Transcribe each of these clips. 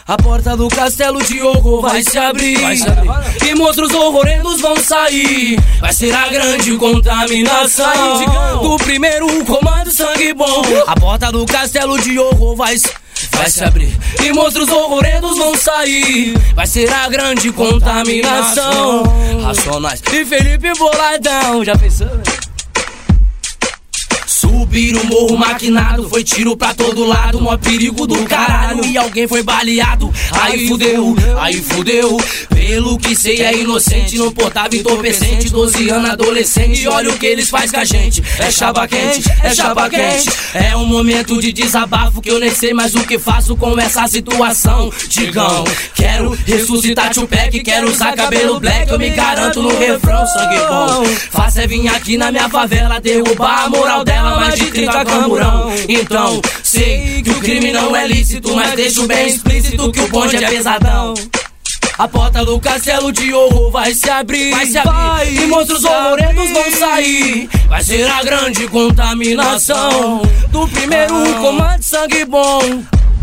A porta do castelo de horror vai se abrir, e monstros horrorendos vão sair. Vai ser a grande contaminação do primeiro comando sangue bom. A porta do castelo de horror vai se abrir, e monstros horrorendos vão sair. Vai ser a grande contaminação. Racionais e Felipe Boladão. Já pensou? Subir o morro maquinado, foi tiro pra todo lado, mó perigo do caralho, e alguém foi baleado. Aí fudeu, pelo que sei é inocente, não portava entorpecente, 12 anos adolescente, e olha o que eles faz com a gente. É chapa quente, é um momento de desabafo que eu nem sei mais o que faço com essa situação. Digão, quero ressuscitar Tupac, quero usar cabelo black, eu me garanto no refrão, sangue bom. Faça é vir aqui na minha favela, derrubar a moral dela, mais de 30 camburão. Então, sei que o crime não é lícito, mas deixo bem explícito que o bonde é pesadão. A porta do castelo de horror vai se abrir, e monstros horrorendos vão sair. Vai ser a grande contaminação do primeiro comando sangue bom.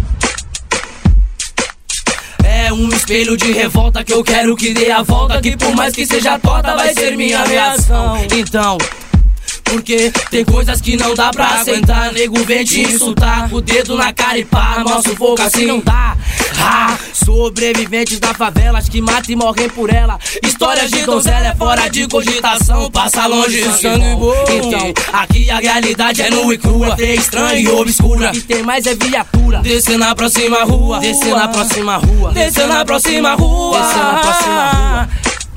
É um espelho de revolta que eu quero que dê a volta, que por mais que seja torta vai ser minha reação. Então, porque tem coisas que não dá pra aceitar. Nego vem te insultar, o dedo na cara e pá, nosso fogo assim não dá. Sobreviventes da favela que matam e morrem por ela. Histórias de donzela é fora de cogitação, passa longe do sangue bom. Então, aqui a realidade é nua e crua, é estranha e obscura, e tem mais é viatura descendo na próxima rua, descendo na próxima rua, descendo na próxima rua, descendo na próxima rua.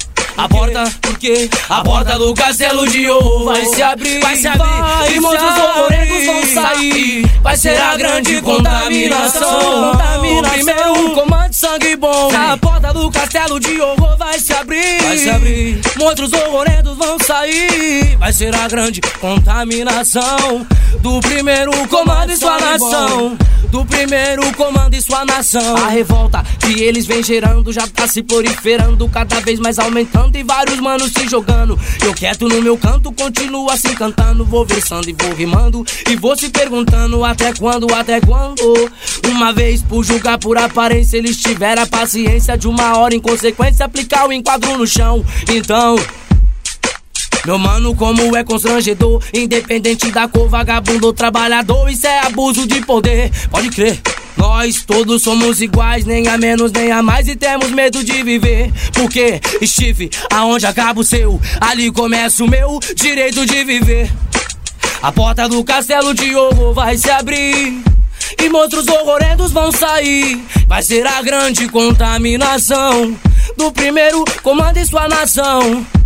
A porta do castelo de horror vai se abrir, e monstros horrorendos vão sair. Vai ser a grande contaminação do primeiro comando sangue bom. A porta do castelo de horror vai se abrir, monstros horrorendos vão sair. Vai ser a grande contaminação do primeiro comando e sua nação, do primeiro comando e sua nação. A revolta que eles vêm gerando já tá se proliferando, cada vez mais aumentando, e vários manos se jogando. Eu quieto no meu canto, continuo assim cantando, vou versando e vou rimando, e vou se perguntando até quando, até quando. Uma vez por julgar por aparência, eles tiveram a paciência de uma hora em consequência aplicar o enquadro no chão. Então, meu mano, como é constrangedor, independente da cor, vagabundo ou trabalhador, isso é abuso de poder, pode crer. Nós todos somos iguais, nem a menos nem a mais, e temos medo de viver. Porque, Steve, aonde acaba o seu, ali começa o meu direito de viver. A porta do castelo de horror vai se abrir, e monstros horrorendos vão sair. Vai ser a grande contaminação do primeiro comando e sua nação.